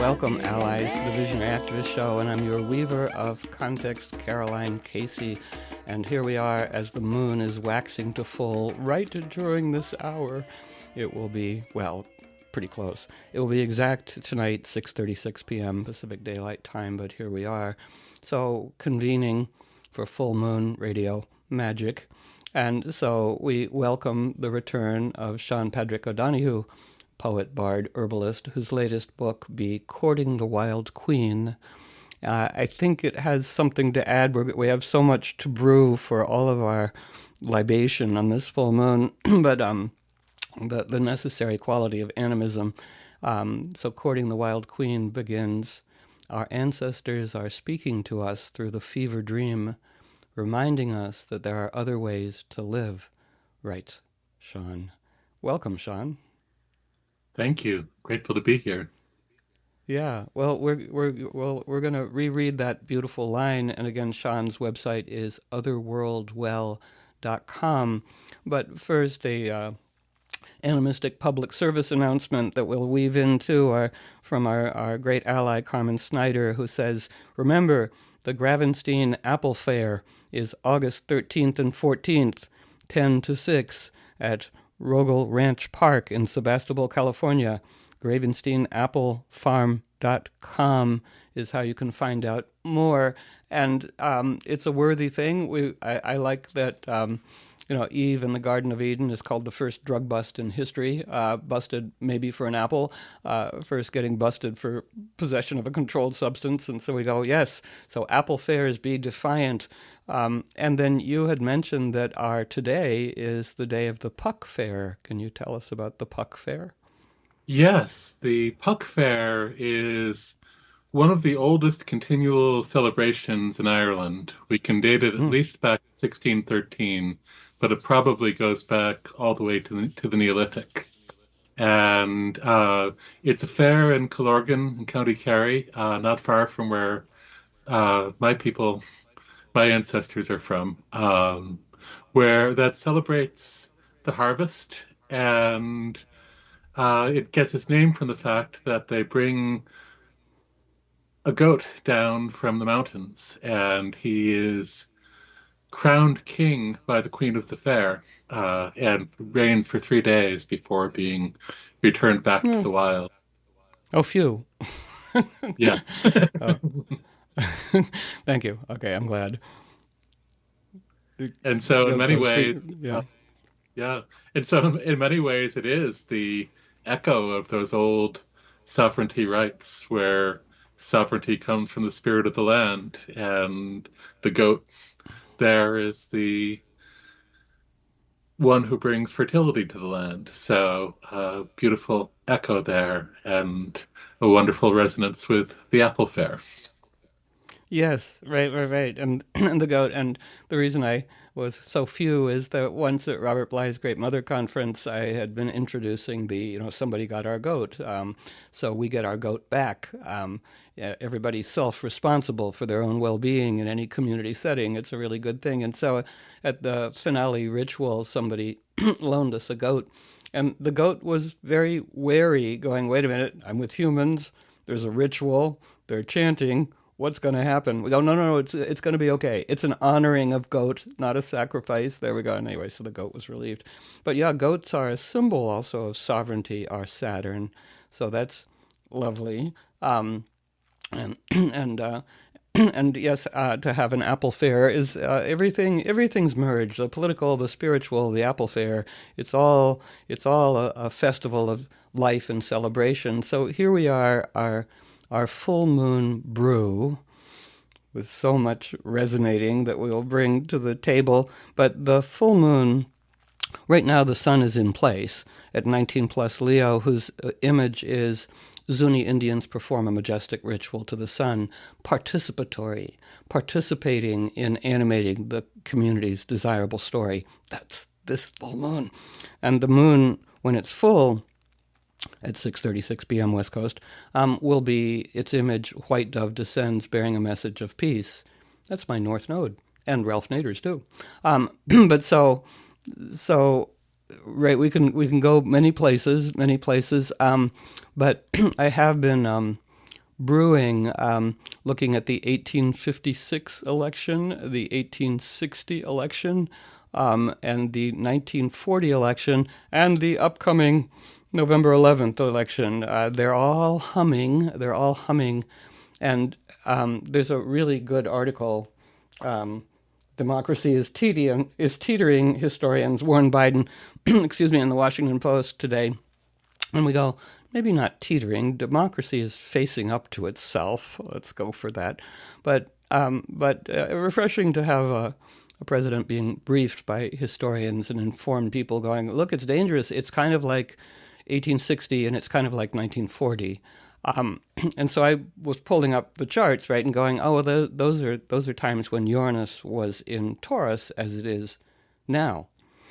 welcome, allies, to the Visionary Activist Show, and I'm your weaver of context, Caroline Casey. And here we are as the moon is waxing to full right during this hour. It will be, well, pretty close. It will be exact tonight, 6:36 p.m. Pacific Daylight Time, but here we are. So convening for full moon radio magic. And so we welcome the return of Sean Padraig O'Donoghue, poet, bard, herbalist, whose latest book be Courting the Wild Queen. I think it has something to add. We have so much to brew for all of our libation on this full moon, but the necessary quality of animism. So Courting the Wild Queen begins, our ancestors are speaking to us through the fever dream, reminding us that there are other ways to live, writes Sean. Welcome, Sean. Thank you. Grateful to be here. Yeah, well, we're going to reread that beautiful line, and again, Sean's website is otherworldwell.com. But first, a animistic public service announcement that we'll weave into from our great ally Carmen Snyder, who says, remember, the Gravenstein Apple Fair is August 13th and 14th, 10 to 6, at Rogel Ranch Park in Sebastopol, California. GravensteinAppleFarm.com is how you can find out more. And it's a worthy thing. I like that, Eve in the Garden of Eden is called the first drug bust in history, busted maybe for an apple, first getting busted for possession of a controlled substance. And so we go, yes, so apple fairs, be defiant. And then you had mentioned that our today is the day of the Puck Fair. Can you tell us about the Puck Fair? Yes, the Puck Fair is one of the oldest continual celebrations in Ireland. We can date it at least back 1613, but it probably goes back all the way to the Neolithic. And it's a fair in Killorgan in County Kerry, not far from where my ancestors are from, where that celebrates the harvest, and it gets its name from the fact that they bring a goat down from the mountains, and he is crowned king by the Queen of the Fair, and reigns for 3 days before being returned back to the wild. Oh, phew. Yeah. Oh. Thank you. Okay, I'm glad. And so in many ways, yeah. And so in many ways, it is the echo of those old sovereignty rights where sovereignty comes from the spirit of the land, and the goat there is the one who brings fertility to the land. So a beautiful echo there, and a wonderful resonance with the Apple Fair. Yes, right. And, and the goat. And the reason I was so few is that once at Robert Bly's Great Mother Conference, I had been introducing somebody got our goat. So we get our goat back. Everybody's self-responsible for their own well-being in any community setting. It's a really good thing. And so at the finale ritual, somebody loaned us a goat. And the goat was very wary, going, wait a minute, I'm with humans. There's a ritual. They're chanting. What's going to happen? We go, no, it's going to be okay. It's an honoring of goat, not a sacrifice. There we go. And anyway, so the goat was relieved. But yeah, goats are a symbol also of sovereignty, our Saturn. So that's lovely. And yes, to have an apple fair is everything's merged. The political, the spiritual, the apple fair. It's all a festival of life and celebration. So here we are, our full moon brew, with so much resonating that we'll bring to the table. But the full moon, right now the sun is in place at 19 plus Leo, whose image is Zuni Indians perform a majestic ritual to the sun, participating in animating the community's desirable story. That's this full moon. And the moon, when it's full, at 6:36 p.m. West Coast, will be its image, White Dove Descends, bearing a message of peace. That's my North Node, and Ralph Nader's too. But so right, we can go many places. But I have been brewing, looking at the 1856 election, the 1860 election, and the 1940 election, and the upcoming November 11th election. They're all humming. They're all humming. And there's a really good article, Democracy is Teetering, historians warn Biden, excuse me, in the Washington Post today. And we go, maybe not teetering. Democracy is facing up to itself. Let's go for that. But refreshing to have a president being briefed by historians and informed people going, look, it's dangerous. It's kind of like 1860 and it's kind of like 1940. And so I was pulling up the charts, right, and going, oh, well, those are times when Uranus was in Taurus as it is now.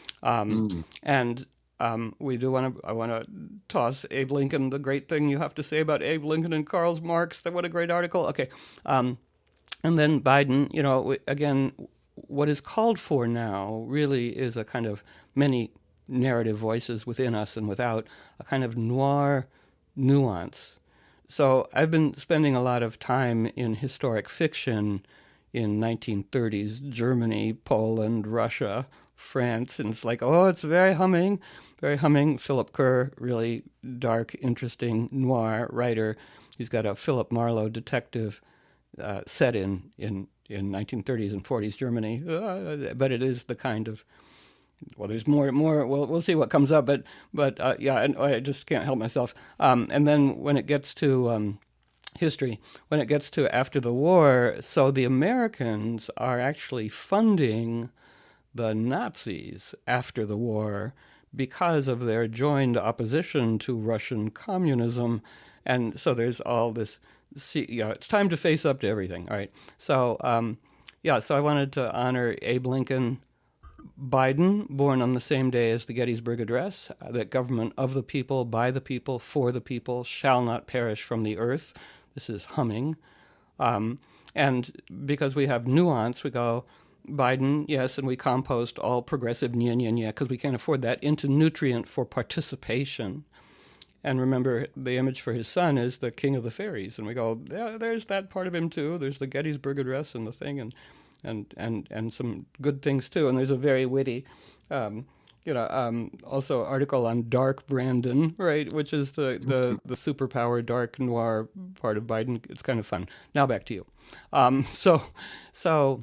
And we do want to. I want to toss Abe Lincoln. The great thing you have to say about Abe Lincoln and Karl Marx. What a great article. Okay, and then Biden. You know, again, what is called for now really is a kind of many narrative voices within us and without, a kind of noir nuance. So I've been spending a lot of time in historic fiction in 1930s Germany, Poland, Russia, France, and it's like, oh, it's very humming, very humming. Philip Kerr, really dark, interesting noir writer. He's got a Philip Marlowe detective set in 1930s and 40s Germany, but it is the kind of, well, there's more. We'll see what comes up, but yeah, and I just can't help myself. And then when it gets to history, when it gets to after the war, so the Americans are actually funding the Nazis after the war because of their joined opposition to Russian communism, and so there's all this. It's time to face up to everything. All right, so so I wanted to honor Abe Lincoln. Biden, born on the same day as the Gettysburg Address, that government of the people, by the people, for the people, shall not perish from the earth. This is humming. And because we have nuance, we go, Biden, yes, and we compost all progressive nya, because we can't afford that, into nutrient for participation. And remember, the image for his son is the king of the fairies. And we go, yeah, there's that part of him too. There's the Gettysburg Address and the thing, and some good things too. And there's a very witty, also article on Dark Brandon, right, which is the superpower dark noir part of Biden. It's kind of fun. Now back to you. So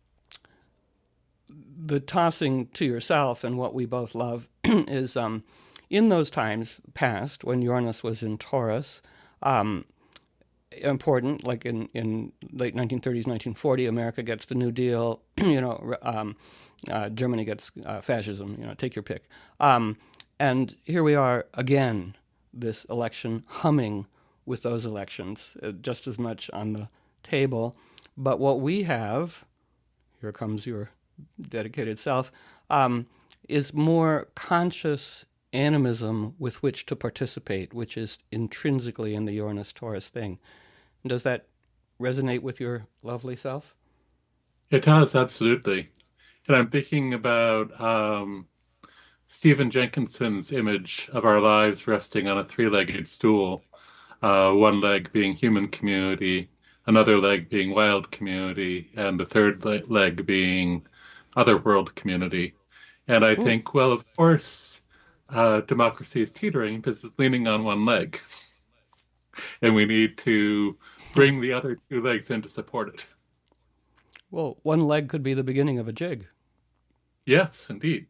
the tossing to yourself and what we both love is in those times past when Uranus was in Taurus. Important, like in late 1930s, 1940, America gets the New Deal, Germany gets fascism, take your pick. And here we are again, this election humming with those elections, just as much on the table. But what we have, here comes your dedicated self, is more conscious animism with which to participate, which is intrinsically in the Uranus-Taurus thing. Does that resonate with your lovely self? It does, absolutely. And I'm thinking about Stephen Jenkinson's image of our lives resting on a three-legged stool, one leg being human community, another leg being wild community, and the third leg being otherworld community. And I think, well, of course, democracy is teetering because it's leaning on one leg. And we need to bring the other two legs in to support it. Well, one leg could be the beginning of a jig. Yes, indeed.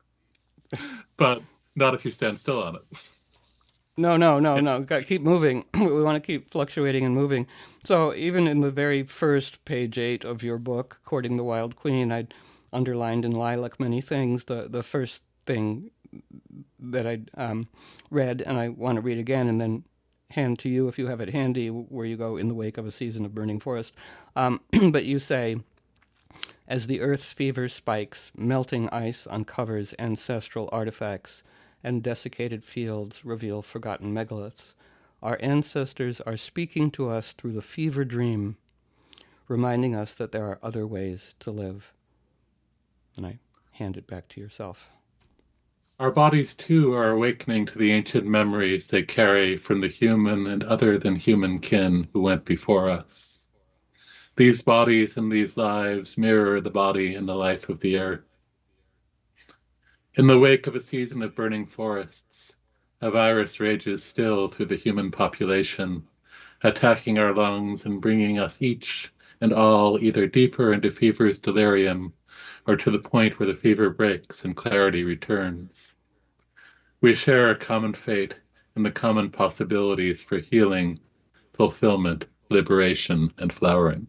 But not if you stand still on it. No. Got to keep moving. We want to keep fluctuating and moving. So even in the very first page 8 of your book, Courting the Wild Queen, I'd underlined in lilac many things. The first thing that I read, and I want to read again, and then hand to you if you have it handy, where you go in the wake of a season of burning forest. But you say, as the earth's fever spikes, melting ice uncovers ancestral artifacts, and desiccated fields reveal forgotten megaliths. Our ancestors are speaking to us through the fever dream, reminding us that there are other ways to live. And I hand it back to yourself. Our bodies too are awakening to the ancient memories they carry from the human and other than human kin who went before us. These bodies and these lives mirror the body and the life of the earth. In the wake of a season of burning forests, a virus rages still through the human population, attacking our lungs and bringing us each and all either deeper into fever's delirium or to the point where the fever breaks and clarity returns. We share a common fate and the common possibilities for healing, fulfillment, liberation, and flowering.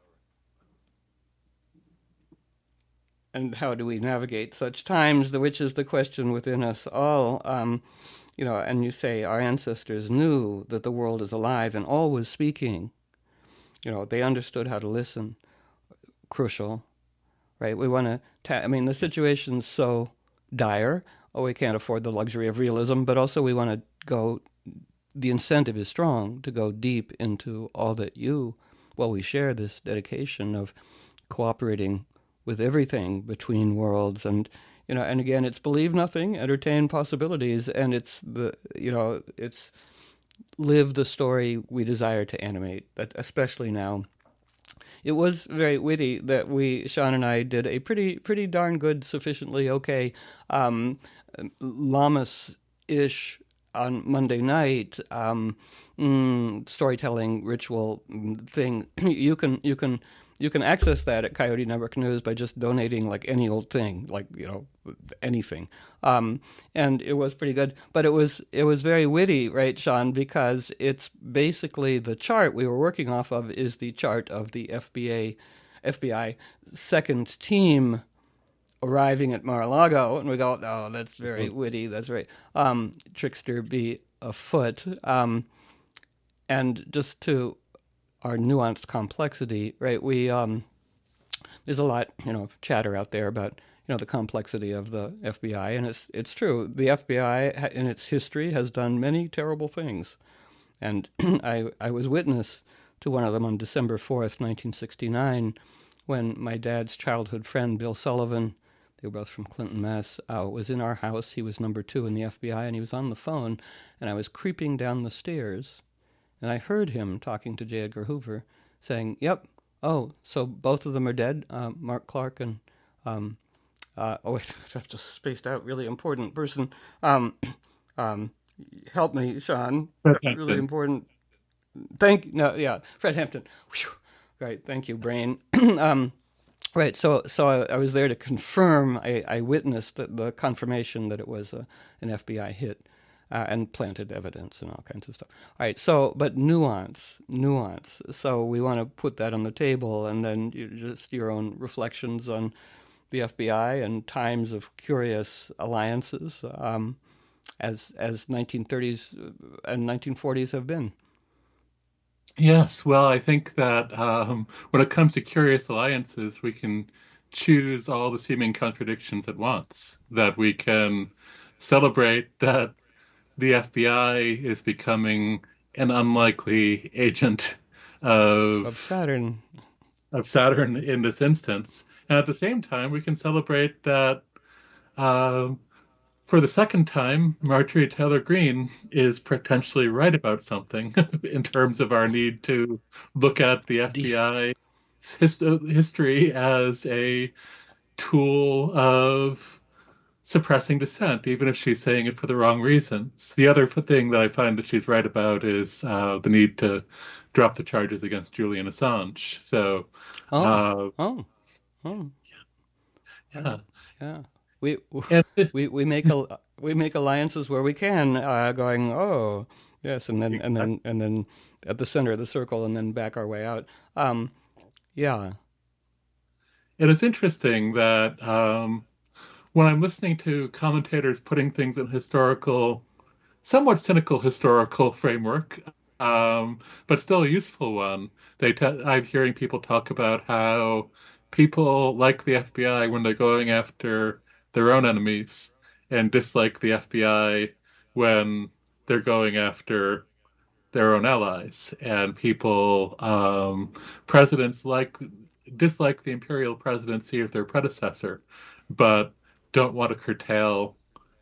And how do we navigate such times, which is the question within us all. And you say our ancestors knew that the world is alive and always speaking. They understood how to listen. Crucial, right? We want to, the situation's so dire. Oh, we can't afford the luxury of realism, but also we want to go, the incentive is strong to go deep into all that we share this dedication of cooperating with everything between worlds. And again, it's believe nothing, entertain possibilities, and it's live the story we desire to animate, especially now. It was very witty that Sean and I, did a pretty darn good, sufficiently okay, um, Lammas-ish on Monday night, storytelling ritual thing. You can access that at Coyote Network News by just donating like any old thing, like anything. And it was pretty good, but it was very witty, right, Sean? Because it's basically the chart we were working off of is the chart of the FBI second team arriving at Mar-a-Lago, and we go, oh, that's very witty. That's right. Trickster be afoot. And just to our nuanced complexity, right? There's a lot, of chatter out there about, the complexity of the FBI, and it's true. The FBI, in its history, has done many terrible things, and I was witness to one of them on December 4th, 1969, when my dad's childhood friend Bill Sullivan, they were both from Clinton, Mass, was in our house. He was number 2 in the FBI, and he was on the phone, and I was creeping down the stairs. And I heard him talking to J. Edgar Hoover, saying, "Yep, oh, so both of them are dead, Mark Clark and, oh wait, I've just spaced out, really important person. Um, help me, Sean, really important. No, yeah, Fred Hampton. Whew. Right, thank you, brain. Right, so I was there to confirm, I witnessed the confirmation that it was an FBI hit. And planted evidence and all kinds of stuff. All right, so, but nuance. So we want to put that on the table, and then just your own reflections on the FBI and times of curious alliances, as 1930s and 1940s have been. Yes, well, I think that when it comes to curious alliances, we can choose all the seeming contradictions at once. That we can celebrate that the FBI is becoming an unlikely agent Of of Saturn. Saturn in this instance, and at the same time, we can celebrate that uh, for the second time, Marjorie Taylor Greene is potentially right about something in terms of our need to look at the FBI history as a tool of suppressing dissent, even if she's saying it for the wrong reasons. The other thing that I find that she's right about is the need to drop the charges against Julian Assange. So, Oh, uh, oh, oh, yeah. yeah. We And we make alliances where we can, going, oh, yes, and then exactly. at the center of the circle, and then back our way out. Um, yeah. It is interesting that when I'm listening to commentators putting things in historical, somewhat cynical historical framework, but still a useful one, I'm hearing people talk about how people like the FBI when they're going after their own enemies and dislike the FBI when they're going after their own allies. And people, presidents dislike the imperial presidency of their predecessor, but don't want to curtail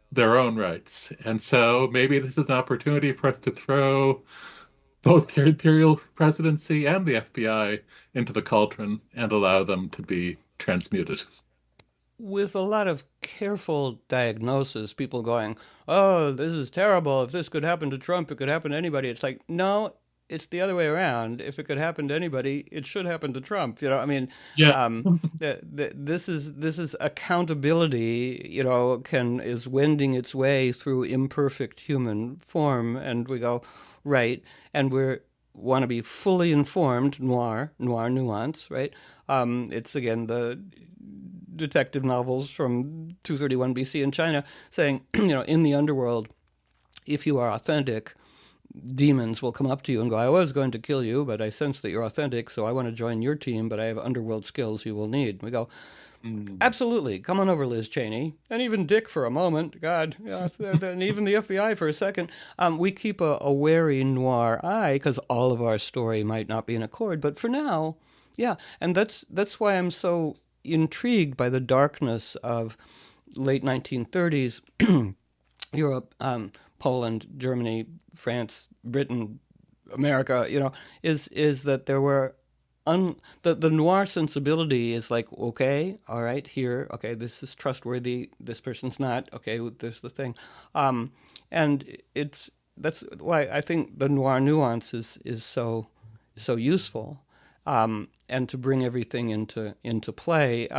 their own rights. And so maybe this is an opportunity for us to throw both the imperial presidency and the FBI into the cauldron and allow them to be transmuted. With a lot of careful diagnosis, people going, "Oh, this is terrible. If this could happen to Trump, it could happen to anybody." It's like, no, it's the other way around. If it could happen to anybody, it should happen to Trump. I mean, Yes. um, this is accountability. Is wending its way through imperfect human form, and we go right, and we want to be fully informed, noir nuance, right? It's again the detective novels from 231 BC in China saying, in the underworld, if you are authentic, demons will come up to you and go, "I was going to kill you, but I sense that you're authentic, so I want to join your team, but I have underworld skills you will need." We go, Mm. "Absolutely. Come on over, Liz Cheney." And even Dick for a moment. God. Yeah, and even the FBI for a second. We keep a wary noir eye because all of our story might not be in accord. But for now, yeah. And that's why I'm so intrigued by the darkness of late 1930s Europe, Poland, Germany, France, Britain, America, is that there were the noir sensibility is like, okay, all right, here, okay, this is trustworthy, this person's not, okay, there's the thing. Um, and that's why I think the noir nuance is so useful. And to bring everything into play.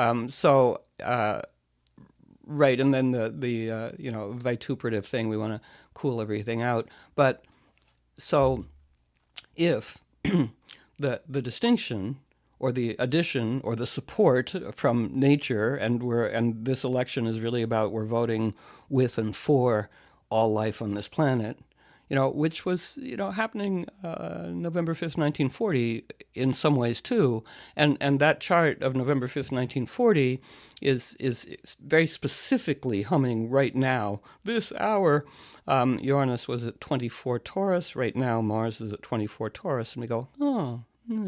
Right, and then the vituperative thing, we want to cool everything out. But so if the distinction or the addition or the support from nature, and this election is really about we're voting with and for all life on this planet, which was happening November 5th, 1940 in some ways too, and that chart of November 5th, 1940 is very specifically humming right now. This hour, Uranus was at 24 Taurus. Right now, Mars is at 24 Taurus, and we go, oh.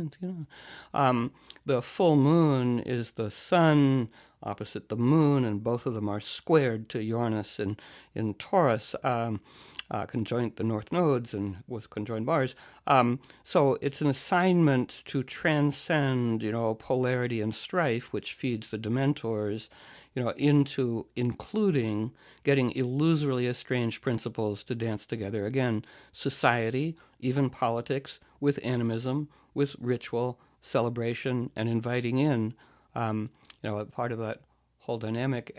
The full moon is the sun opposite the moon, and both of them are squared to Uranus in Taurus, conjoint the north nodes and with conjoined Mars. So it's an assignment to transcend, polarity and strife, which feeds the Dementors, into including getting illusorily estranged principles to dance together. Again, society, even politics, with animism, with ritual, celebration, and inviting in, a part of that whole dynamic.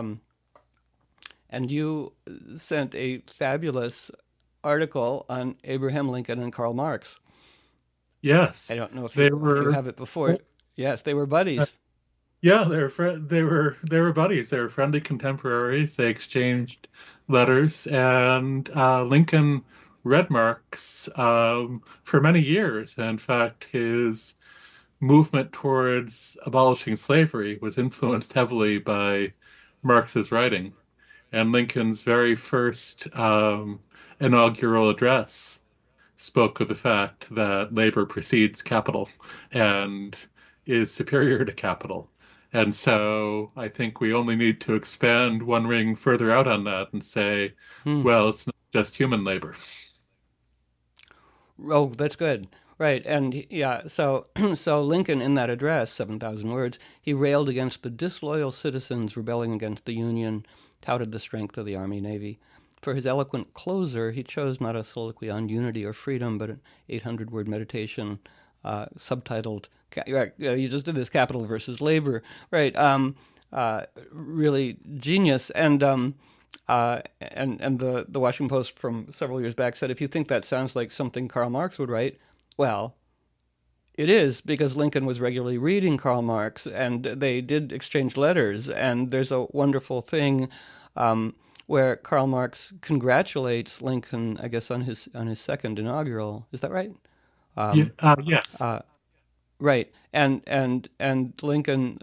And you sent a fabulous article on Abraham Lincoln and Karl Marx. Yes. I don't know if They you were have it before. Yes, they were buddies. yeah, they were buddies. They were friendly contemporaries. They exchanged letters, and Lincoln read Marx for many years. In fact, his movement towards abolishing slavery was influenced heavily by Marx's writing. And Lincoln's very first inaugural address spoke of the fact that labor precedes capital and is superior to capital. And so I think we only need to expand one ring further out on that and say, Hmm. well, it's not just human labor. Oh, that's good. Right. And yeah, so so Lincoln in that address, 7,000 words, he railed against the disloyal citizens rebelling against the Union, touted the strength of the Army Navy. For his eloquent closer, he chose not a soliloquy on unity or freedom, but an 800-word meditation subtitled, you just did this, Capital versus Labor, right? Really genius. And the Washington Post from several years back said, if you think that sounds like something Karl Marx would write, well, it is because Lincoln was regularly reading Karl Marx, and they did exchange letters. And there's a wonderful thing um, where Karl Marx congratulates Lincoln, I guess, on his second inaugural. Is that right? Yeah, Um, yes. uh, right. And Lincoln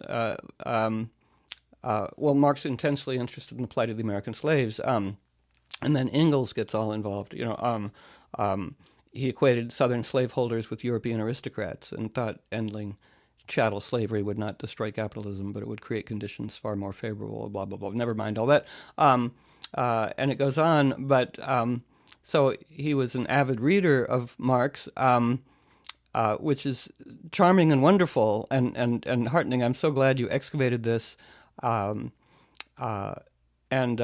well, Marx intensely interested in the plight of the American slaves. And then Ingalls gets all involved. He equated Southern slaveholders with European aristocrats and thought ending chattel slavery would not destroy capitalism, but it would create conditions far more favorable. Blah blah blah. Never mind all that. Um, And it goes on, but so he was an avid reader of Marx, which is charming and wonderful and heartening. I'm so glad you excavated this. Um, and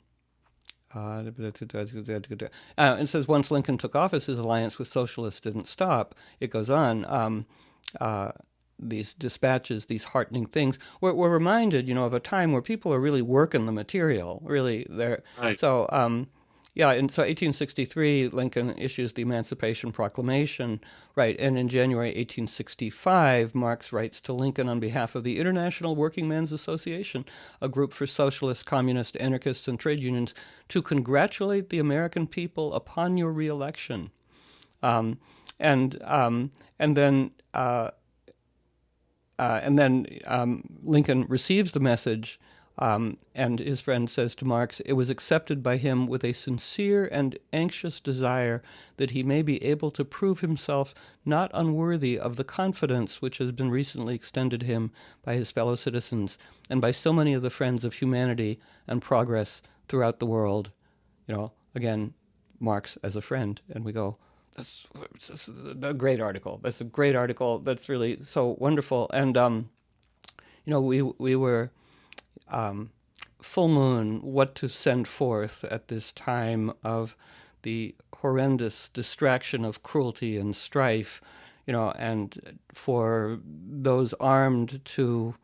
it says once Lincoln took office, his alliance with socialists didn't stop. It goes on. These dispatches, these heartening things. We're reminded, of a time where people are really working the material. Really, they're Right. so. Yeah, and so 1863, Lincoln issues the Emancipation Proclamation, right? And in January 1865, Marx writes to Lincoln on behalf of the International Working Men's Association, a group for socialists, communists, anarchists, and trade unions, to congratulate the American people upon your reelection. Um, and um, and then Lincoln receives the message, and his friend says to Marx, it was accepted by him with a sincere and anxious desire that he may be able to prove himself not unworthy of the confidence which has been recently extended him by his fellow citizens and by so many of the friends of humanity and progress throughout the world. Again, Marx as a friend. And we go, that's a great article. That's a great article. That's really so wonderful. And, we were full moon, what to send forth at this time of the horrendous distraction of cruelty and strife, and for those armed to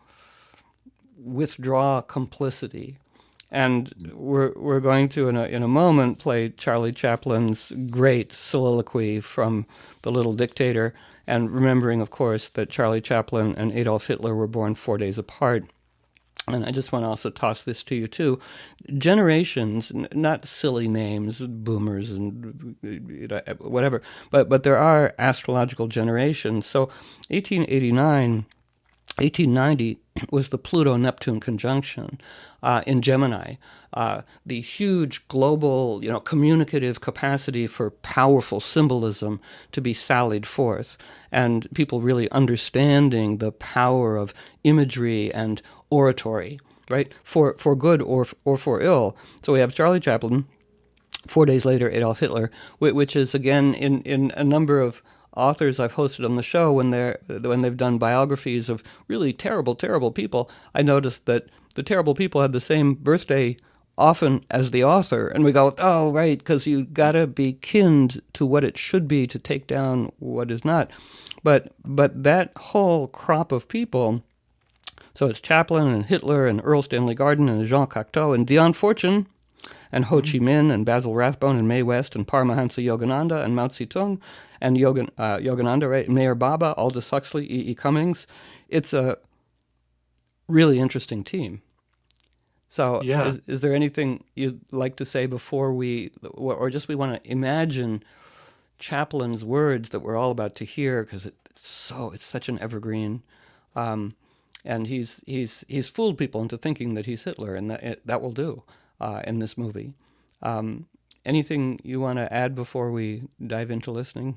withdraw complicity. And we're going to in a moment play Charlie Chaplin's great soliloquy from The Little Dictator, and remembering, of course, that Charlie Chaplin and Adolf Hitler were born 4 days apart. And I just want to also toss this to you too. Generations, not silly names, boomers and whatever, but there are astrological generations. So 1889. 1890 was the Pluto-Neptune conjunction in Gemini. The huge global, communicative capacity for powerful symbolism to be sallied forth, and people really understanding the power of imagery and oratory, right, for good or for ill. So we have Charlie Chaplin. 4 days later, Adolf Hitler, which is again in a number of authors I've hosted on the show when they've done biographies of really terrible, terrible people. I noticed that the terrible people had the same birthday often as the author, and we go, oh right, because you gotta be kinned to what it should be to take down what is not. But that whole crop of people. So it's Chaplin and Hitler and Earl Stanley Garden and Jean Cocteau and Dion Fortune and Ho Chi Minh and Basil Rathbone and Mae West and Paramahansa Yogananda and Mao Zedong and Yogananda, right? Mayor Baba, Aldous Huxley, E. Cummings. It's a really interesting team. So Yeah. is there anything you'd like to say before we want to imagine Chaplin's words that we're all about to hear, because it's such an evergreen. And he's fooled people into thinking that he's Hitler, and that will do in this movie. Anything you want to add before we dive into listening?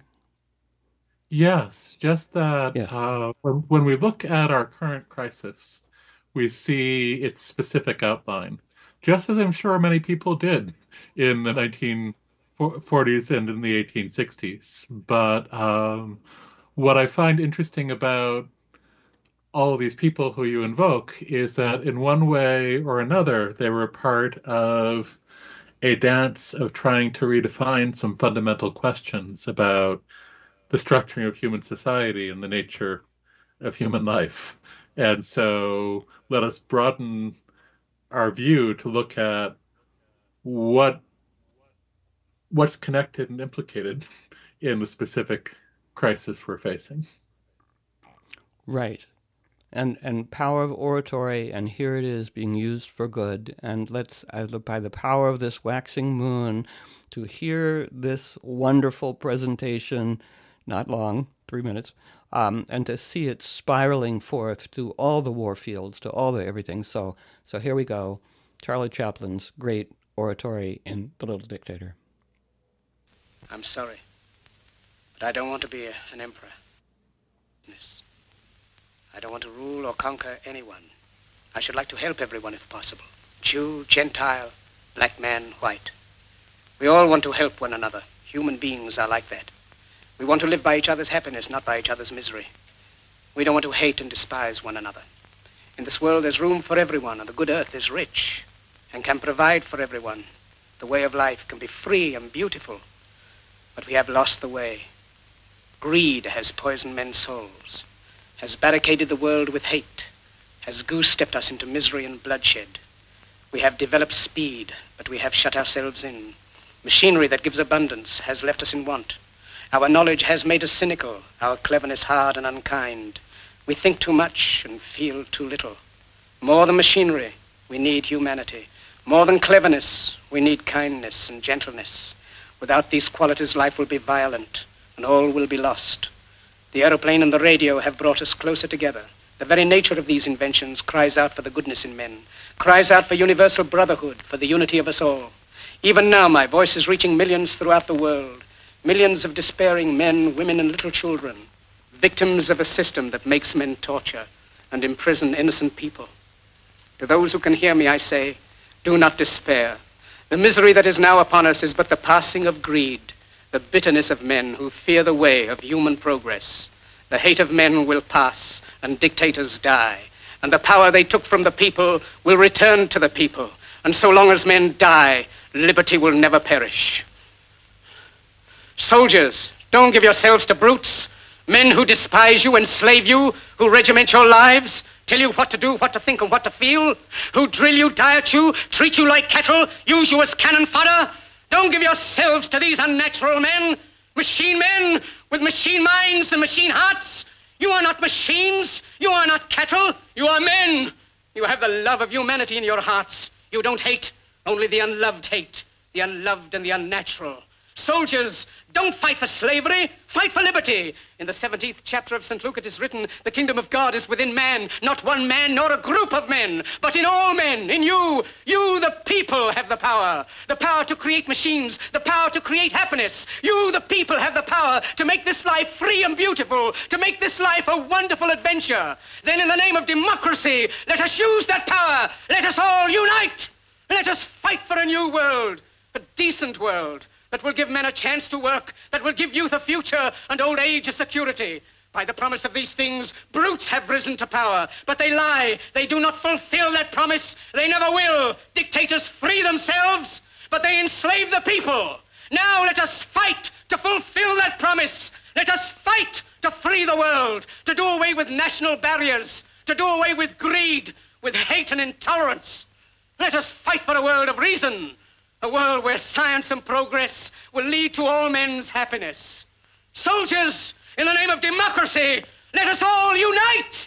Yes, just that Yes. when we look at our current crisis, we see its specific outline, just as I'm sure many people did in the 1940s and in the 1860s. But what I find interesting about all of these people who you invoke is that in one way or another, they were part of a dance of trying to redefine some fundamental questions about the structuring of human society and the nature of human life. And so let us broaden our view to look at what's connected and implicated in the specific crisis we're facing. Right. And power of oratory, and here it is being used for good. And let's, by the power of this waxing moon, to hear this wonderful presentation, not long, 3 minutes, and to see it spiraling forth to all the war fields, to all the everything. So here we go. Charlie Chaplin's great oratory in The Little Dictator. I'm sorry, but I don't want to be an emperor. I don't want to rule or conquer anyone. I should like to help everyone if possible. Jew, Gentile, Black man, white. We all want to help one another. Human beings are like that. We want to live by each other's happiness, not by each other's misery. We don't want to hate and despise one another. In this world, there's room for everyone, and the good earth is rich and can provide for everyone. The way of life can be free and beautiful, but we have lost the way. Greed has poisoned men's souls, has barricaded the world with hate, has goose-stepped us into misery and bloodshed. We have developed speed, but we have shut ourselves in. Machinery that gives abundance has left us in want. Our knowledge has made us cynical, our cleverness hard and unkind. We think too much and feel too little. More than machinery, we need humanity. More than cleverness, we need kindness and gentleness. Without these qualities, life will be violent and all will be lost. The aeroplane and the radio have brought us closer together. The very nature of these inventions cries out for the goodness in men, cries out for universal brotherhood, for the unity of us all. Even now, my voice is reaching millions throughout the world, millions of despairing men, women, and little children, victims of a system that makes men torture and imprison innocent people. To those who can hear me, I say, do not despair. The misery that is now upon us is but the passing of greed, the bitterness of men who fear the way of human progress. The hate of men will pass and dictators die, and the power they took from the people will return to the people. And so long as men die, liberty will never perish. Soldiers, don't give yourselves to brutes, men who despise you, enslave you, who regiment your lives, tell you what to do, what to think, and what to feel, who drill you, diet you, treat you like cattle, use you as cannon fodder. Don't give yourselves to these unnatural men with machine minds and machine hearts. You are not machines. You are not cattle. You are men. You have the love of humanity in your hearts. You don't hate. Only the unloved hate. The unloved and the unnatural. Soldiers, don't fight for slavery. Fight for liberty. In the 17th chapter of St. Luke it is written, the kingdom of God is within man, not one man nor a group of men, but in all men, in you. You, the people, have the power to create machines, the power to create happiness. You, the people, have the power to make this life free and beautiful, to make this life a wonderful adventure. Then in the name of democracy, let us use that power. Let us all unite. Let us fight for a new world, a decent world, that will give men a chance to work, that will give youth a future and old age a security. By the promise of these things, brutes have risen to power, but they lie. They do not fulfill that promise. They never will. Dictators free themselves, but they enslave the people. Now let us fight to fulfill that promise. Let us fight to free the world, to do away with national barriers, to do away with greed, with hate and intolerance. Let us fight for a world of reason, a world where science and progress will lead to all men's happiness. Soldiers, in the name of democracy, let us all unite!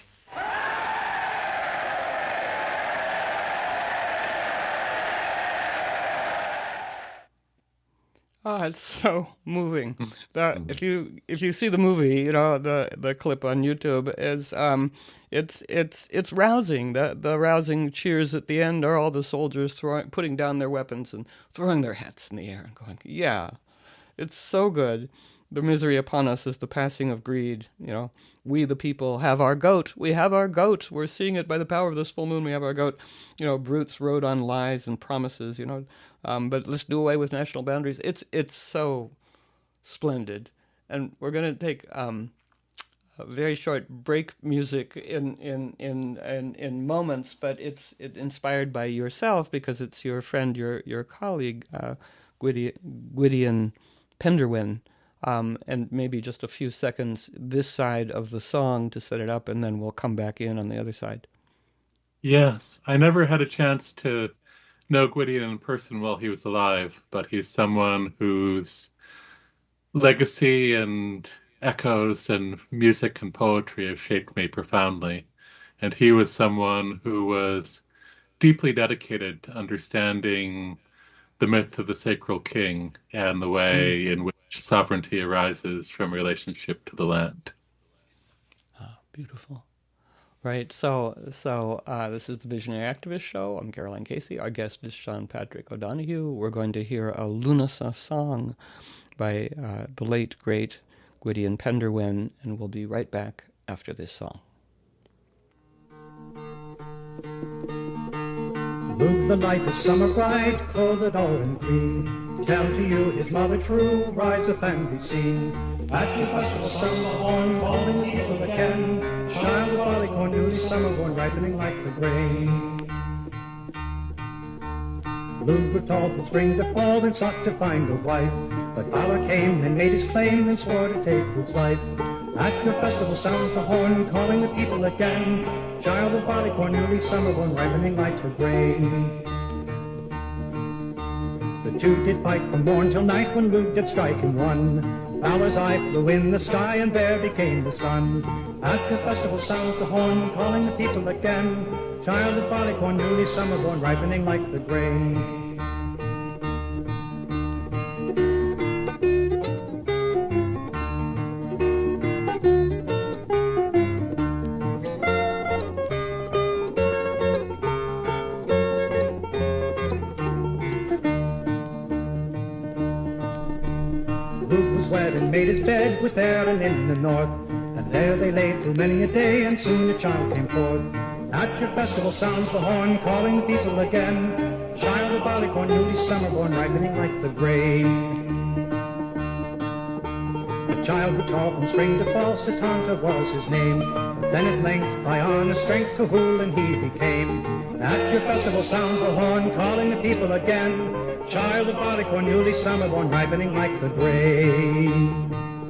Oh, it's so moving. If you see the movie, you know the clip on YouTube is it's rousing. The rousing cheers at the end are all the soldiers putting down their weapons and throwing their hats in the air and going, yeah, it's so good. The misery upon us is the passing of greed. You know, we the people have our goat. We have our goat. We're seeing it by the power of this full moon. We have our goat. You know, brutes rode on lies and promises. You know. But let's do away with national boundaries. It's so splendid, and we're going to take a very short break music in moments. But it's inspired by yourself because it's your friend, your colleague, Gwydion Penderwin, and maybe just a few seconds this side of the song to set it up, and then we'll come back in on the other side. Yes, I never had a chance to know Gwydion in person while he was alive, but he's someone whose legacy and echoes and music and poetry have shaped me profoundly. And he was someone who was deeply dedicated to understanding the myth of the sacred king and the way in which sovereignty arises from relationship to the land. Ah, beautiful. Right, so this is the Visionary Activist Show. I'm Caroline Casey. Our guest is Sean Patrick O'Donoghue. We're going to hear a Lunasa song by the late, great Gwydion Penderwin, and we'll be right back after this song. the light is summer bright, clothed all in green. Tell to you his mother true, rise up and be seen. At your festival sound the horn, calling the people again. Child of barleycorn, newly summer born, ripening like the grain. Luke were tall from spring to fall, then sought to find a wife. But Fowler came and made his claim, and swore to take Luke's life. At your festival sounds the horn, calling the people again. Child of barleycorn, newly summer born, ripening like the grain. The two did fight from morn till night, when Luke did strike and won. Fowler's eye flew in the sky, and there became the sun. At your festival sounds the horn, calling the people again. Child of barleycorn, newly summer born, ripening like the grain. Made his bed with Erin in the north, and there they lay through many a day, and soon a child came forth. At your festival sounds the horn, calling the people again. Child of barleycorn, newly summer born, ripening like the grain. The child who tall from spring to fall, Setanta was his name. But then at length, by honest strength, Cuchulainn he became. At your festival sounds the horn, calling the people again. Child of barleycorn, newly summer born, ripening like the grain.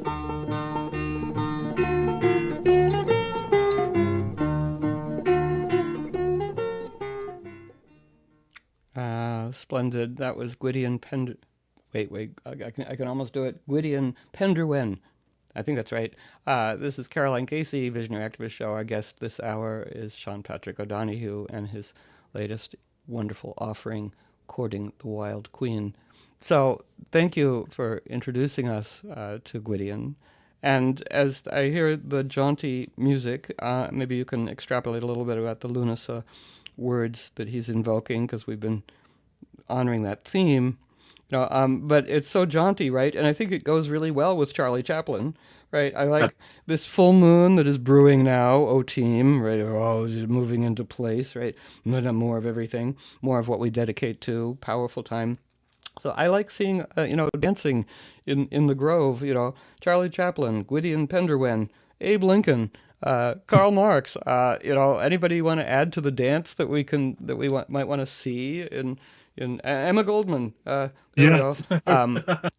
Splendid. That was Gwydion Pender... Wait, I can almost do it. Gwydion Penderwen. I think that's right. This is Caroline Casey, Visionary Activist Show. Our guest this hour is Sean Patrick O'Donoghue and his latest wonderful offering, Courting the Wild Queen. So thank you for introducing us to Gwydion. And as I hear the jaunty music, maybe you can extrapolate a little bit about the Lunasa words that he's invoking, because we've been honoring that theme. But it's so jaunty, right? And I think it goes really well with Charlie Chaplin, right? I like this full moon that is brewing now, O team, right? Oh, is it moving into place, right? More of everything, more of what we dedicate to, powerful time. So I like seeing, dancing in the Grove, Charlie Chaplin, Gwydion Penderwen, Abe Lincoln, Karl Marx, anybody you want to add to the dance that might want to see in Emma Goldman. Yes. Her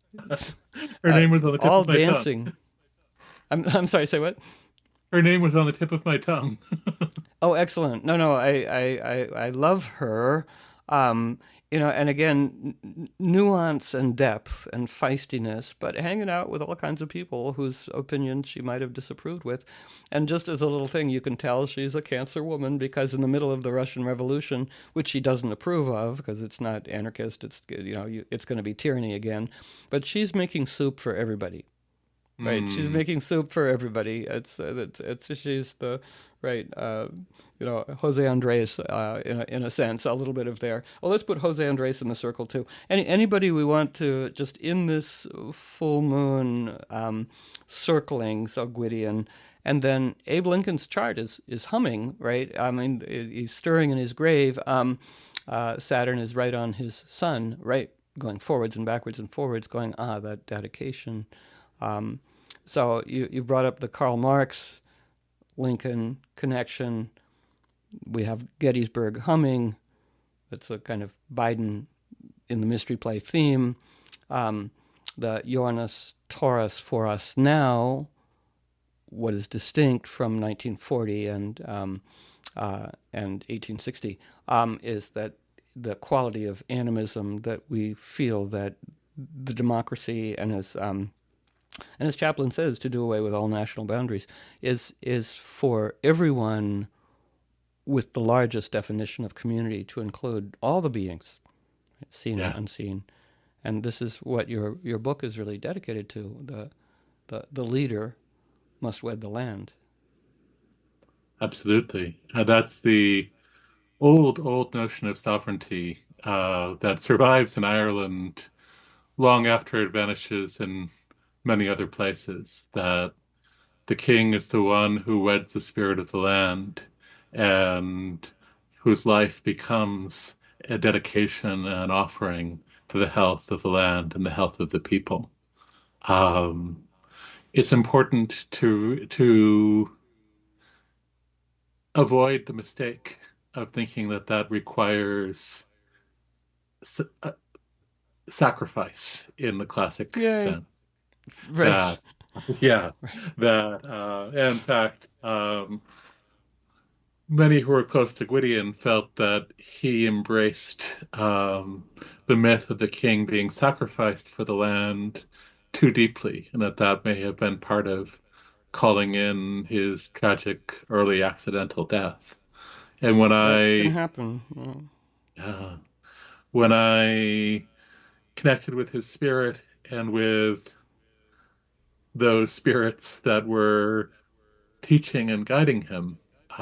name was on the tip all of my dancing. Tongue. I'm sorry. Say what? Her name was on the tip of my tongue. Oh, excellent. No. I love her. And again, nuance and depth and feistiness, but hanging out with all kinds of people whose opinions she might have disapproved with. And just as a little thing, you can tell she's a Cancer woman, because in the middle of the Russian Revolution, which she doesn't approve of, because it's not anarchist, it's it's going to be tyranny again, but she's making soup for everybody. Right, she's making soup for everybody. She's the right, Jose Andres in a sense, a little bit of there. Oh, let's put Jose Andres in the circle too. Anybody we want to just in this full moon circling, so Gwydion, and then Abe Lincoln's chart is humming, right? I mean, he's stirring in his grave. Saturn is right on his sun, right, going forwards and backwards and forwards, going that dedication. So you brought up the Karl Marx, Lincoln connection. We have Gettysburg humming. That's a kind of Biden in the mystery play theme. The Uranus Taurus for us now, what is distinct from 1940 and 1860, is that the quality of animism that we feel that the democracy and as Chaplin says, to do away with all national boundaries is for everyone with the largest definition of community to include all the beings, right, seen and unseen. And this is what your book is really dedicated to. The leader must wed the land. Absolutely. That's the old notion of sovereignty that survives in Ireland long after it vanishes in many other places, that the king is the one who weds the spirit of the land and whose life becomes a dedication and offering to the health of the land and the health of the people. It's important to avoid the mistake of thinking that that requires sacrifice in the classic sense. Right. In fact, many who were close to Gwydion felt that he embraced the myth of the king being sacrificed for the land too deeply, and that may have been part of calling in his tragic early accidental death. And when that can happen. When I connected with his spirit and with those spirits that were teaching and guiding him,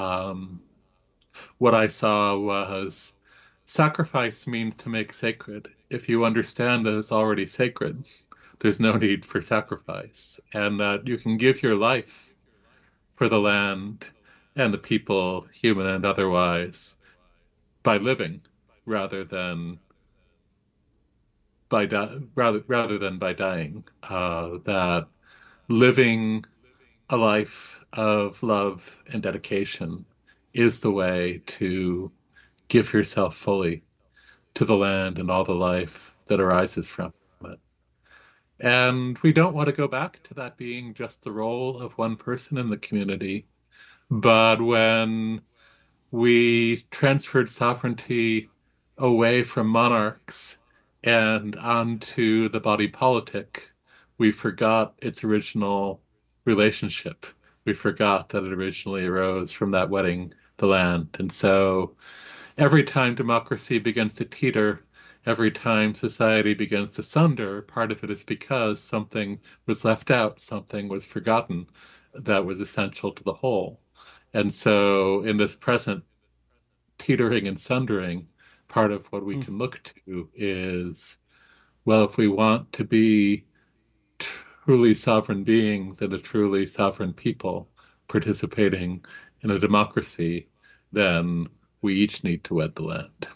what I saw was sacrifice means to make sacred. If you understand that it's already sacred, there's no need for sacrifice, and that you can give your life for the land and the people, human and otherwise, by living rather than by dying. That living a life of love and dedication is the way to give yourself fully to the land and all the life that arises from it. And we don't want to go back to that being just the role of one person in the community. But when we transferred sovereignty away from monarchs and onto the body politic, we forgot its original relationship. We forgot that it originally arose from that wedding the land. And so every time democracy begins to teeter, every time society begins to sunder, part of it is because something was left out, something was forgotten that was essential to the whole. And so in this present teetering and sundering, part of what we can look to is, well, if we want to be truly sovereign beings and a truly sovereign people participating in a democracy, then we each need to wed the land.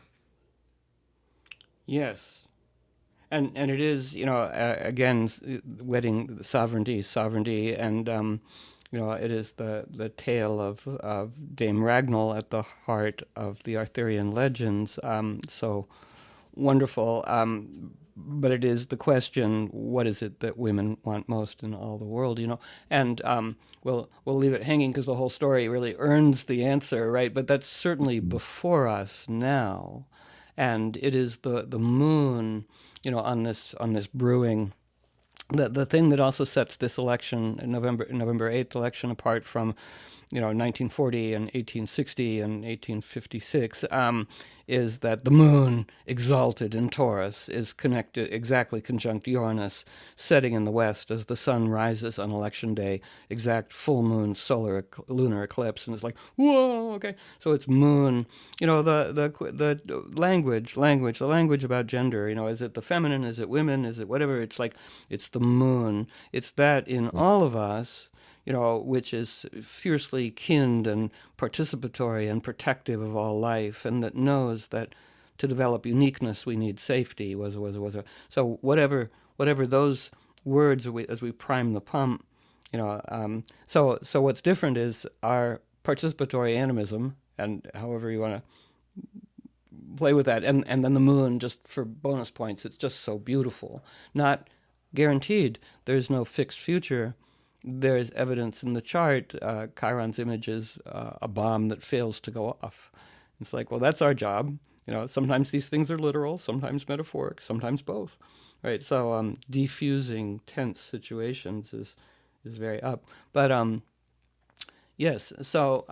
Yes. And it is, again, wedding sovereignty, and it is the tale of Dame Ragnall at the heart of the Arthurian legends. So wonderful. But it is the question: what is it that women want most in all the world? And we'll leave it hanging because the whole story really earns the answer, right? But that's certainly before us now, and it is the moon, on this brewing. The thing that also sets this election, November 8th election, apart from 1940 and 1860 and 1856, is that the moon, exalted in Taurus, is connected, exactly conjunct Uranus, setting in the west as the sun rises on election day, exact full moon lunar eclipse, and it's like, whoa, okay. So it's moon, the language about gender, is it the feminine, is it women, is it whatever? It's like, it's the moon. It's that in all of us, which is fiercely kinned and participatory and protective of all life, and that knows that to develop uniqueness we need safety. So whatever those words as we prime the pump, So what's different is our participatory animism, and however you want to play with that, and then the moon, just for bonus points. It's just so beautiful, not guaranteed. There's no fixed future. There's evidence in the chart. Chiron's image is a bomb that fails to go off. It's like, well, that's our job. Sometimes these things are literal, sometimes metaphoric, sometimes both. Right? So defusing tense situations is very up. But yes. So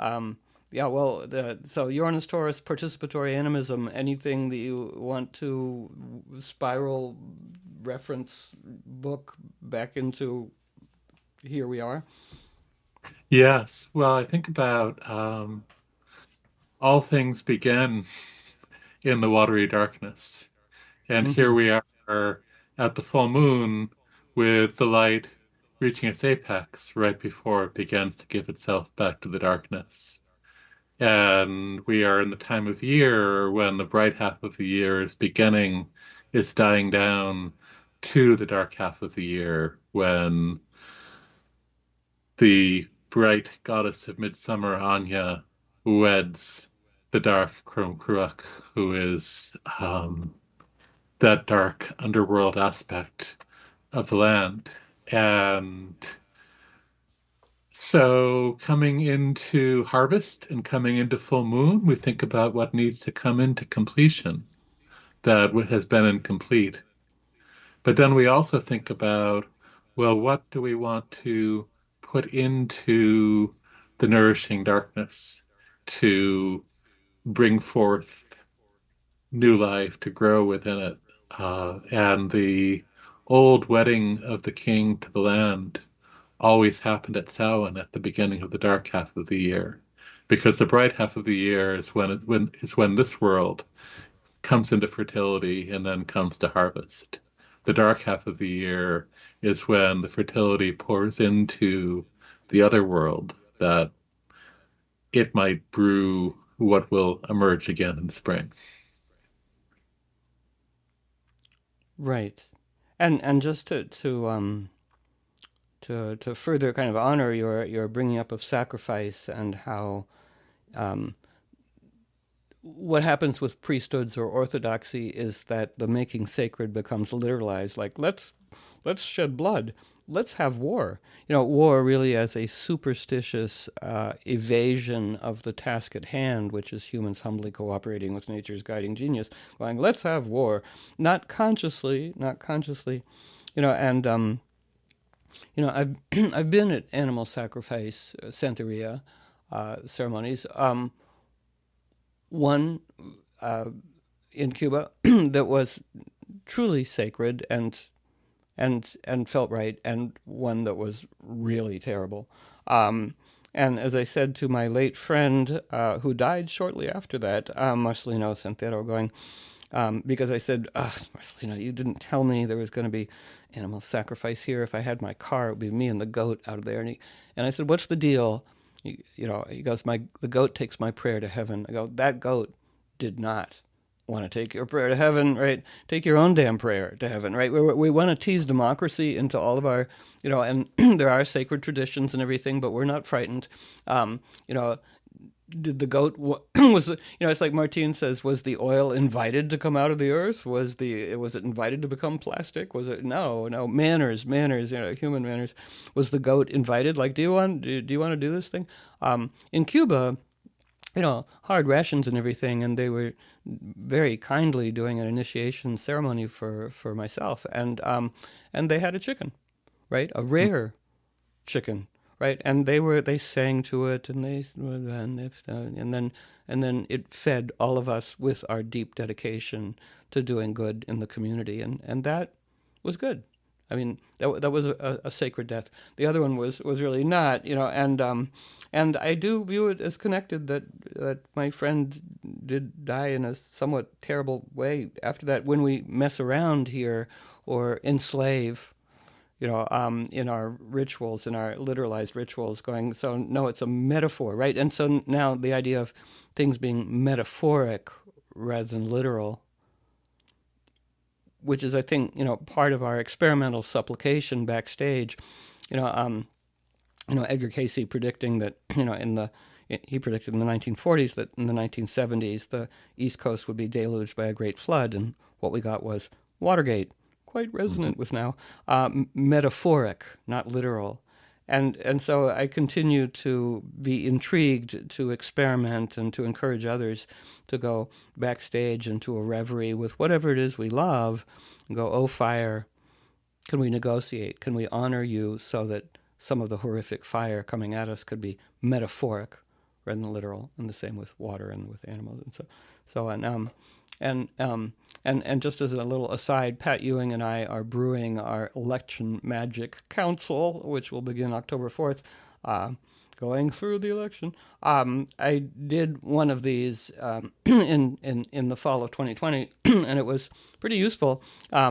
so Uranus Taurus, participatory animism. Anything that you want to spiral reference book back into? Here we are. Yes. Well, I think about all things begin in the watery darkness. And here we are at the full moon with the light reaching its apex right before it begins to give itself back to the darkness. And we are in the time of year when the bright half of the year is dying down to the dark half of the year, when the bright goddess of midsummer, Anya, weds the dark Crom Cruach, who is that dark underworld aspect of the land. And so coming into harvest and coming into full moon, we think about what needs to come into completion that has been incomplete. But then we also think about, well, what do we want to put into the nourishing darkness to bring forth new life, to grow within it? And the old wedding of the king to the land always happened at Samhain, at the beginning of the dark half of the year, because the bright half of the year is when this world comes into fertility and then comes to harvest. The dark half of the year is when the fertility pours into the other world, that it might brew what will emerge again in spring. Right. And just to further kind of honor your bringing up of sacrifice, and how what happens with priesthoods or orthodoxy is that the making sacred becomes literalized. Like, let's shed blood. Let's have war. War really as a superstitious evasion of the task at hand, which is humans humbly cooperating with nature's guiding genius, going, let's have war. Not consciously. And I've been at animal sacrifice Santeria ceremonies. One in Cuba that was truly sacred and felt right, and one that was really terrible. And as I said to my late friend, who died shortly after that, Marcelino Santero, going, because I said, Marcelino, you didn't tell me there was going to be animal sacrifice here. If I had my car, it would be me and the goat out of there. And I said, what's the deal? He goes, the goat takes my prayer to heaven. I go, that goat did not want to take your prayer to heaven, right? Take your own damn prayer to heaven, right? We want to tease democracy into all of our, and there are sacred traditions and everything, but we're not frightened. Did the goat it's like Martine says, was the oil invited to come out of the earth? Was it invited to become plastic? Was it no manners, human manners? Was the goat invited? Like, do you want to do this thing? In Cuba, hard rations and everything, and they were very kindly doing an initiation ceremony for myself, and they had a chicken, right? A rare chicken. Right, and they sang to it, and then it fed all of us with our deep dedication to doing good in the community, and that was good. I mean, that was a sacred death. The other one was really not, and I do view it as connected that my friend did die in a somewhat terrible way after that. When we mess around here or enslave, in our rituals, in our literalized rituals, going, so no, it's a metaphor, right? And so now the idea of things being metaphoric rather than literal, which is, I think, part of our experimental supplication backstage. Edgar Cayce predicting that, he predicted in the 1940s that in the 1970s the East Coast would be deluged by a great flood, and what we got was Watergate. Quite resonant with now, metaphoric, not literal. And so I continue to be intrigued to experiment and to encourage others to go backstage into a reverie with whatever it is we love, and go, oh, fire, can we negotiate? Can we honor you so that some of the horrific fire coming at us could be metaphoric rather than literal? And the same with water and with animals. And just as a little aside, Pat Ewing and I are brewing our Election Magic Council, which will begin October 4th. going through the election. I did one of these in the fall of 2020, and it was pretty useful,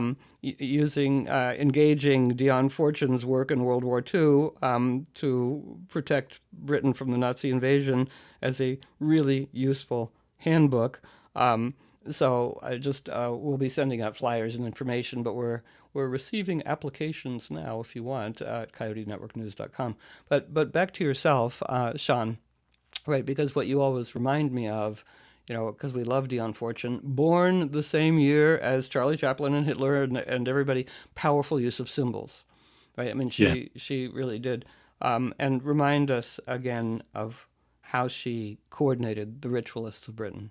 engaging Dion Fortune's work in World War II to protect Britain from the Nazi invasion as a really useful handbook. So I just we'll be sending out flyers and information, but we're receiving applications now if you want at coyotenetworknews.com. But back to yourself, Sean, right? Because what you always remind me of, because we love Dion Fortune, born the same year as Charlie Chaplin and Hitler and everybody, powerful use of symbols, right? I mean, she really did. And remind us again of how she coordinated the ritualists of Britain.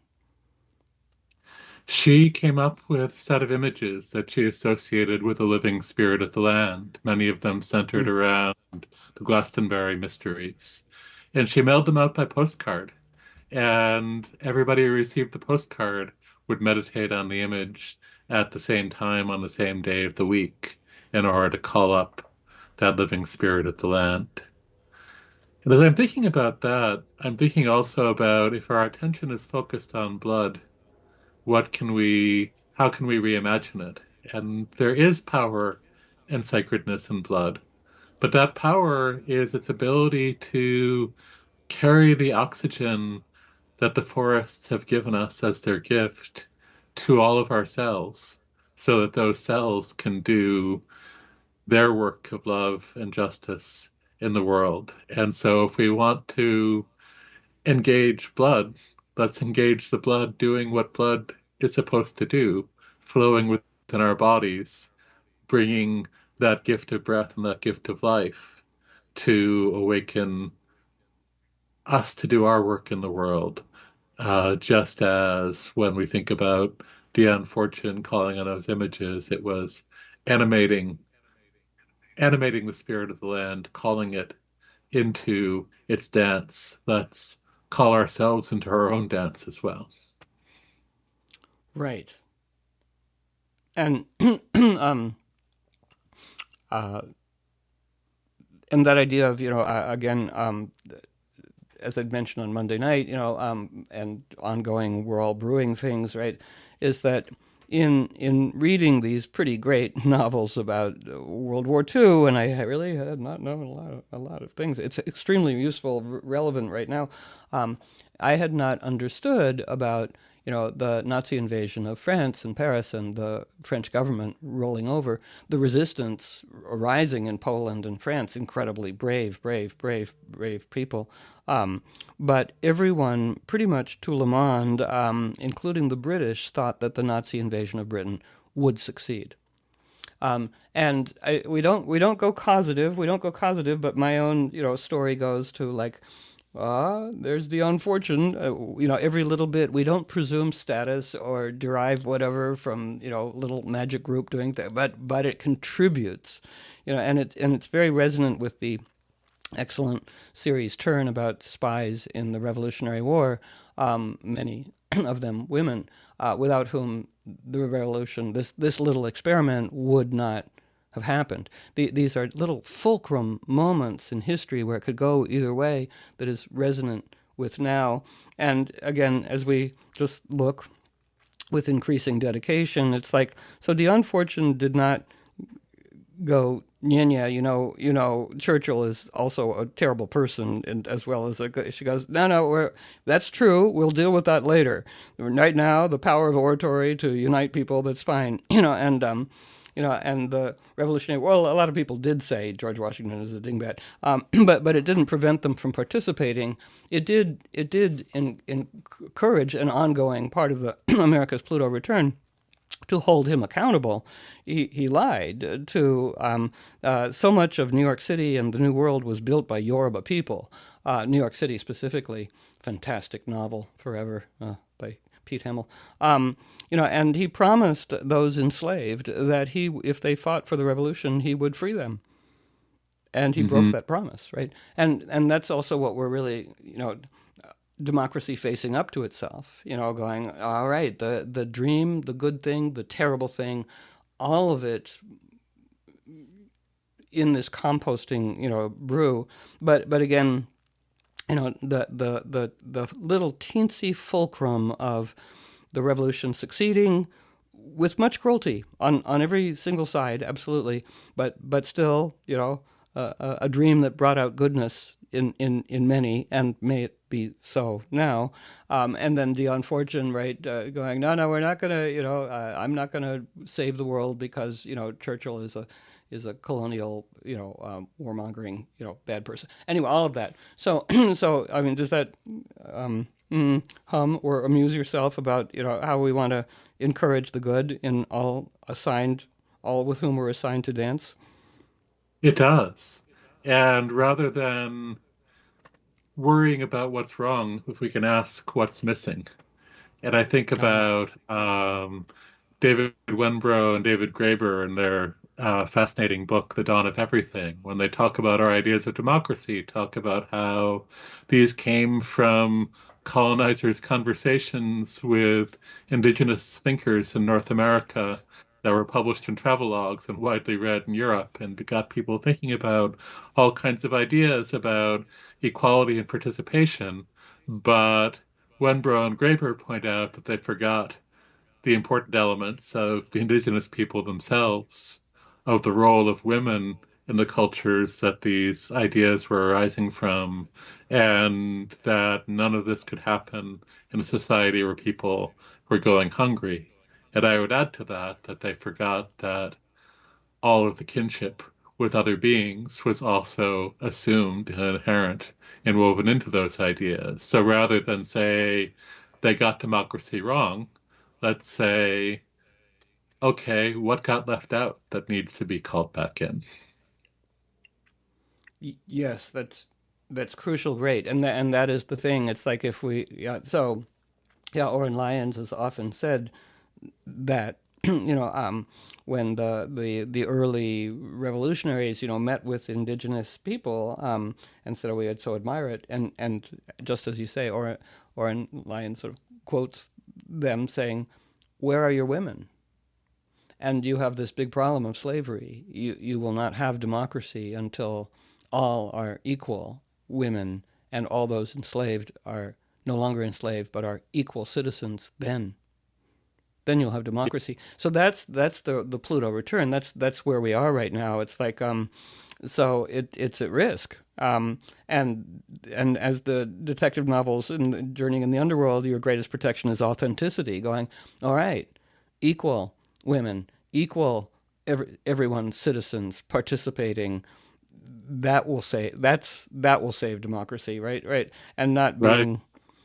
She came up with a set of images that she associated with the living spirit of the land, many of them centered around the Glastonbury mysteries. And she mailed them out by postcard. And everybody who received the postcard would meditate on the image at the same time on the same day of the week in order to call up that living spirit of the land. And as I'm thinking about that, I'm thinking also about if our attention is focused on blood, how can we reimagine it? And there is power and sacredness in blood, but that power is its ability to carry the oxygen that the forests have given us as their gift to all of our cells, so that those cells can do their work of love and justice in the world. And so if we want to engage blood, let's engage the blood doing what blood is supposed to do, flowing within our bodies, bringing that gift of breath and that gift of life to awaken us to do our work in the world. Just as when we think about Dion Fortune calling on those images, it was animating the spirit of the land, calling it into its dance. Let's call ourselves into our own dance as well. Right. And and that idea of, again, as I'd mentioned on Monday night, and ongoing, we're all brewing things, right, is that in reading these pretty great novels about World War II, and I really had not known a lot of things. It's extremely useful, relevant right now. I had not understood about the Nazi invasion of France and Paris and the French government rolling over, the resistance arising in Poland and France, incredibly brave people. But everyone, pretty much tout le monde, including the British, thought that the Nazi invasion of Britain would succeed. And we don't go causative, but my own, story goes to there's the unfortunate, every little bit. We don't presume status or derive whatever from, little magic group doing things, but it contributes, and it's very resonant with the excellent series Turn about spies in the Revolutionary War, many of them women, without whom the revolution, this little experiment would not have happened. These are little fulcrum moments in history where it could go either way that is resonant with now. And again, as we just look with increasing dedication, it's like, so Dion Fortune did not go, Churchill is also a terrible person, and as well as she goes, no, that's true. We'll deal with that later. Right now, the power of oratory to unite people, that's fine, and the Revolutionary, a lot of people did say George Washington is a dingbat, but it didn't prevent them from participating. It did encourage an ongoing part of the America's Pluto return to hold him accountable. He lied to so much of New York City and the New World was built by Yoruba people. New York City specifically, fantastic novel, Forever, by Pete Hamill. And he promised those enslaved that if they fought for the revolution, he would free them. And he broke that promise, right? And that's also what we're really, democracy facing up to itself, going, all right, the dream, the good thing, the terrible thing, all of it in this composting, brew. But again, the little teensy fulcrum of the revolution succeeding with much cruelty on every single side, absolutely, but still, a dream that brought out goodness in many, and may it be so now. And then Dion Fortune, right, going, no, we're not gonna, I'm not gonna save the world because Churchill is a colonial, warmongering, bad person. Anyway, all of that. So, so I mean, does that hum or amuse yourself about how we want to encourage the good in all with whom we're assigned to dance? It does. And rather than worrying about what's wrong, if we can ask what's missing. And I think about David Wenbrough and David Graeber and their fascinating book, The Dawn of Everything, when they talk about our ideas of democracy, talk about how these came from colonizers' conversations with indigenous thinkers in North America that were published in travelogues and widely read in Europe, and got people thinking about all kinds of ideas about equality and participation. But Wenbrough and Graeber point out that they forgot the important elements of the indigenous people themselves, of the role of women in the cultures that these ideas were arising from, and that none of this could happen in a society where people were going hungry. And I would add to that they forgot that all of the kinship with other beings was also assumed and inherent and woven into those ideas. So rather than say they got democracy wrong, let's say, okay, what got left out that needs to be called back in? Yes, that's crucial. Great, and that is the thing. It's like if we Oren Lyons has often said that when the early revolutionaries met with indigenous people and said, "Oh, we so admire it," and just as you say, Oren Lyons sort of quotes them saying, "Where are your women? And you have this big problem of slavery. You will not have democracy until all are equal women, and all those enslaved are no longer enslaved but are equal citizens. Then you'll have democracy." So that's the Pluto return. That's where we are right now. It's like so it's at risk. And as the detective novels in Journeying in the Underworld, your greatest protection is authenticity. Going, all right, equal women, equal everyone, citizens participating. That will save democracy, right, and not being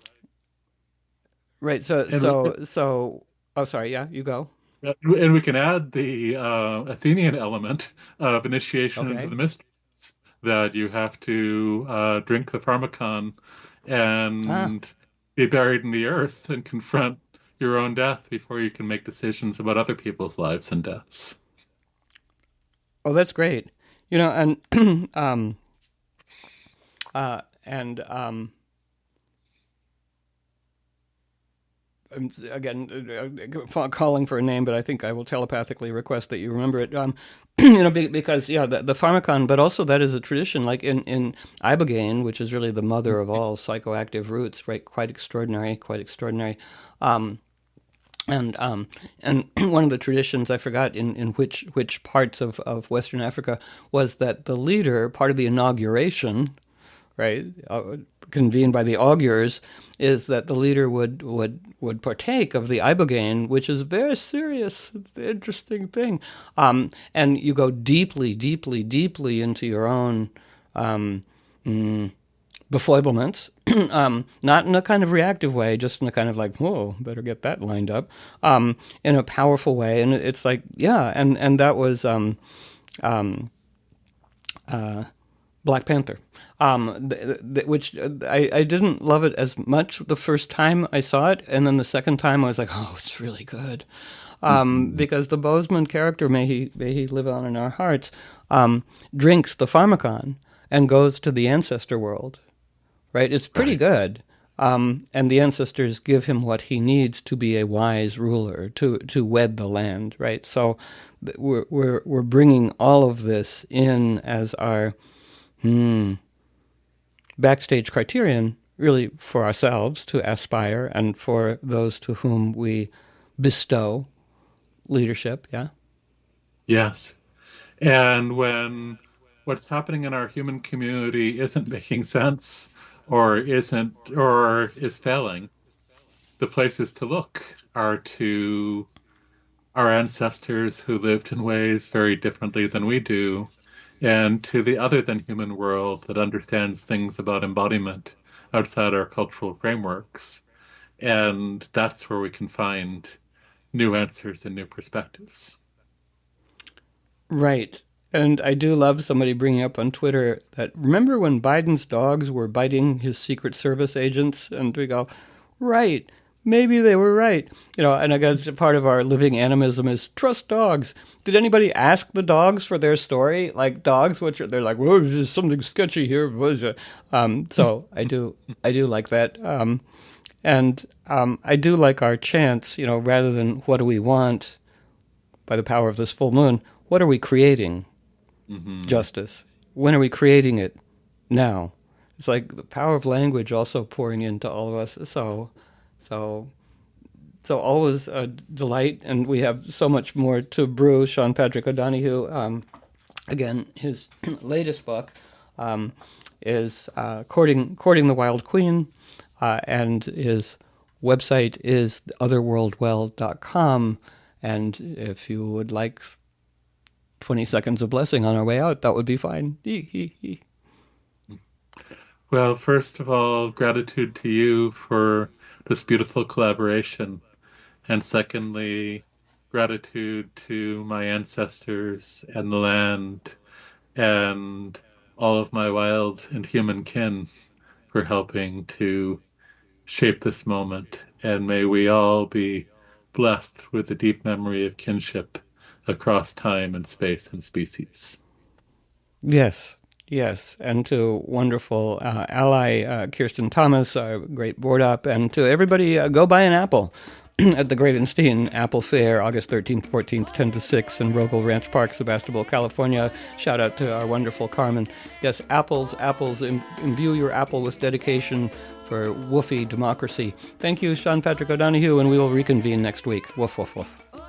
right. So. Oh, sorry. Yeah, you go. And we can add the Athenian element of initiation into the mysteries, that you have to drink the pharmacon and be buried in the earth and confront your own death before you can make decisions about other people's lives and deaths. Oh, that's great. And again, calling for a name, but I think I will telepathically request that you remember it. Because the pharmacon, but also that is a tradition, like in ibogaine, which is really the mother of all psychoactive roots, right? Quite extraordinary. And one of the traditions, I forgot in which parts of Western Africa, was that the leader, part of the inauguration, right, convened by the augurs, is that the leader would partake of the ibogaine, which is a very serious, interesting thing. And you go deeply, deeply, deeply into your own befoilements, not in a kind of reactive way, just in a kind of like, whoa, better get that lined up, in a powerful way. And it's like, and that was Black Panther. Which I didn't love it as much the first time I saw it, and then the second time I was like, oh, it's really good, because the Boseman character, may he live on in our hearts, drinks the pharmacon and goes to the ancestor world, right? It's pretty good, and the ancestors give him what he needs to be a wise ruler, to wed the land, right? So we're bringing all of this in as our backstage criterion really for ourselves to aspire and for those to whom we bestow leadership, yeah? Yes. And when what's happening in our human community isn't making sense or is failing, the places to look are to our ancestors who lived in ways very differently than we do, and to the other than human world that understands things about embodiment outside our cultural frameworks. And that's where we can find new answers and new perspectives. Right. And I do love somebody bringing up on Twitter that, remember when Biden's dogs were biting his Secret Service agents? And we go, right, maybe they were right. You know, and I guess part of our living animism is trust dogs. Did anybody ask the dogs for their story? Like dogs, they're like, well, there's something sketchy here. So I do like that. And I do like our chants, you know, rather than what do we want by the power of this full moon, what are we creating? Mm-hmm. Justice. When are we creating it? Now. It's like the power of language also pouring into all of us. So always a delight, and we have so much more to brew. Sean Patrick O'Donoghue, again, his latest book is Courting the Wild Queen, and his website is otherworldwell.com. And if you would like 20 seconds of blessing on our way out, that would be fine. Well, first of all, gratitude to you for this beautiful collaboration. And secondly, gratitude to my ancestors and the land and all of my wild and human kin for helping to shape this moment. And may we all be blessed with a deep memory of kinship across time and space and species. Yes, and to wonderful ally Kirsten Thomas, our great board op, and to everybody, go buy an apple at the Gradenstein Apple Fair, August 13th, 14th, 10 to 6 in Rogel Ranch Park, Sebastopol, California. Shout out to our wonderful Carmen. Yes, apples, imbue your apple with dedication for woofy democracy. Thank you, Sean Patrick O'Donoghue, and we will reconvene next week. Woof, woof, woof.